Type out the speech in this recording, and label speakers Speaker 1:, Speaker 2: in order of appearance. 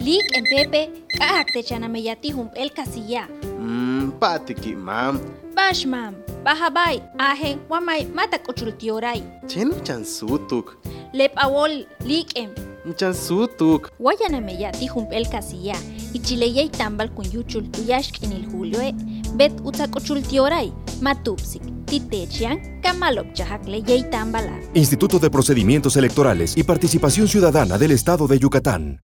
Speaker 1: Lik en Pepe, kahakte chanameyati el casilla.
Speaker 2: Patiki, mam.
Speaker 1: Bash mam, bahabay, ahen, wamay, matak ochultioray.
Speaker 2: Chen chansutuk.
Speaker 1: Lep awol, lik en.
Speaker 2: Chansutuk.
Speaker 1: Wayanameyati el casilla. Y chileyay tambal kun yuchul tuyashk en el julio bet utak ochultioray. Matupsik, titechian, kamalok chahakle yay tambala.
Speaker 3: Instituto de Procedimientos Electorales y Participación Ciudadana del Estado de Yucatán.